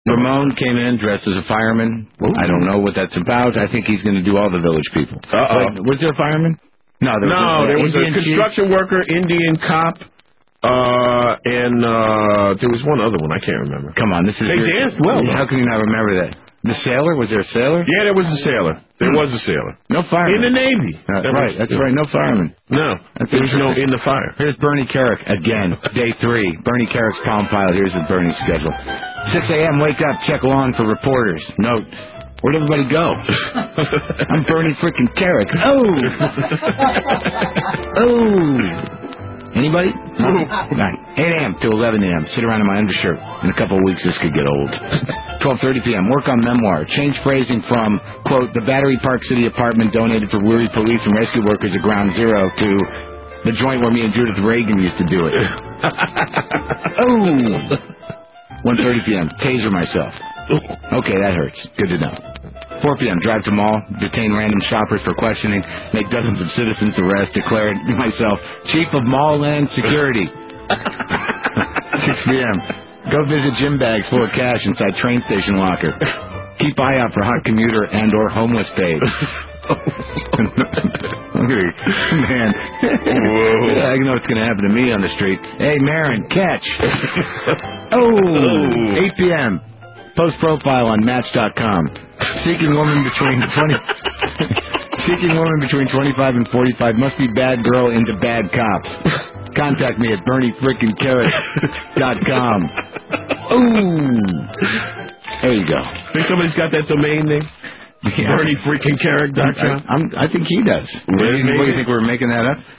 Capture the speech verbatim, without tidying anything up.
Ramon came in dressed as a fireman. Ooh. I don't know what that's about. I think he's going to do all the village people. Uh-oh. Wait, was there a fireman? No, there was, no, a, there was Indian a construction chief? worker, Indian cop, uh, and uh, there was one other one. I can't remember. Come on, this is... They your, danced well, How though. can you not remember that? The sailor? Was there a sailor? Yeah, there was a sailor. There hmm. was a sailor. No fireman. In the Navy. Uh, that right, was, that's right. No fireman. No, that's there was no in the fire. Here's Bernie Carrick again, day three. Bernie Carrick's Palm Pilot. Here's the Bernie schedule. six a.m., wake up, check lawn for reporters. Note, where'd everybody go? I'm Bernie frickin' Carrick. Oh! Oh! Anybody? No? Nine. eight a.m. to eleven a.m. Sit around in my undershirt. In a couple of weeks, this could get old. twelve thirty p.m. Work on memoir. Change phrasing from, quote, the Battery Park City apartment donated for weary police and rescue workers at Ground Zero to the joint where me and Judith Reagan used to do it. Oh! one thirty p.m. Taser myself. Okay, that hurts. Good to know. four p.m. Drive to mall, detain random shoppers for questioning, make dozens of citizens arrest, declare myself Chief of Mall Land Security. six p.m. Go visit gym bags full of cash inside train station locker. Keep eye out for hot commuter and or homeless babes. Man, whoa. I know what's going to happen to me on the street. Hey, Marin, catch. Oh, eight p.m. Post profile on Match dot com. Seeking woman between twenty. Seeking woman between twenty-five and forty-five. Must be bad girl into bad cops. Contact me at Bernie frickin' Carrick dot com. Ooh, there you go. Think somebody's got that domain name? Yeah. Bernie frickin' Carrick dot com. I, I'm, I think he does. Maybe. What do you think we're making that up?